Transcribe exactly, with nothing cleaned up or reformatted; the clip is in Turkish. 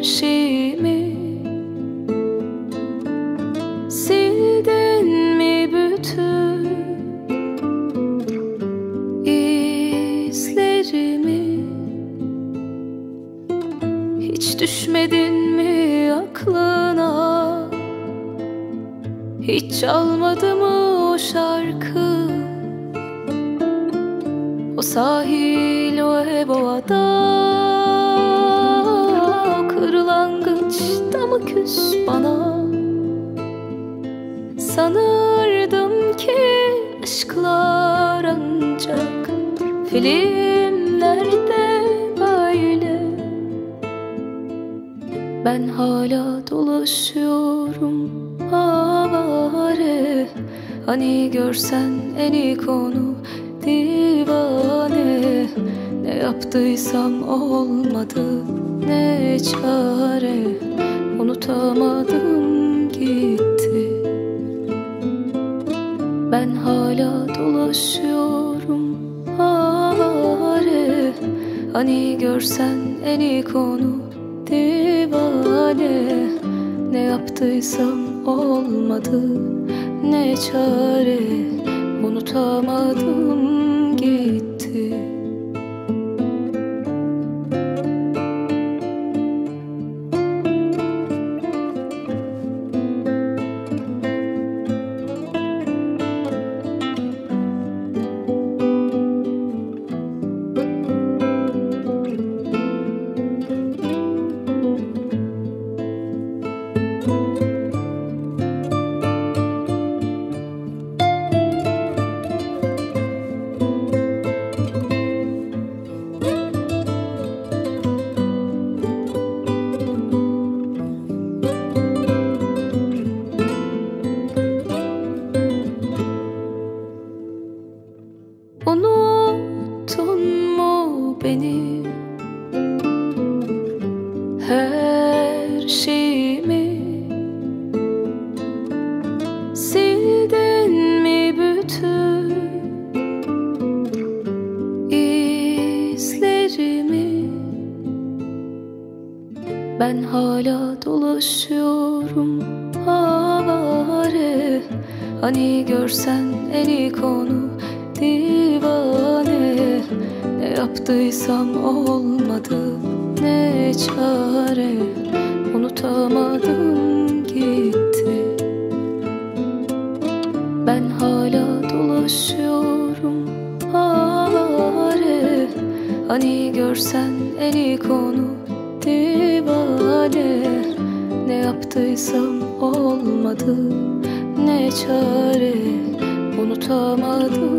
şeyimi sildin mi bütün izlerimi? Hiç düşmedin mi aklına? Hiç çalmadı mı o şarkı? O sahil, o ev, o ada, o kırlangıçta mı küs bana? Sanırdım ki aşklar ancak filmlerde böyle. Ben hala dolaşıyorum avare. Hani görsen en iyi konu divane. Ne yaptıysam olmadı, ne çare. Unutamadım gitti. Ben hala dolaşıyorum avare. Hani görsen en iyi konu divane. Ne yaptıysam olmadı, ne çare. Unutamadım gitti. Unuttun mu beni? Her şeyimi sildin mi bütün izlerimi? Ben hala dolaşıyorum avare. Hani görsen en iyi konu divane. Ne yaptıysam olmadı, ne çare. Unutamadım gitti. Ben hala dolaşıyorum avare. Hani görsen en iyi konu divane. Ne yaptıysam olmadı, ne çare. Unutamadım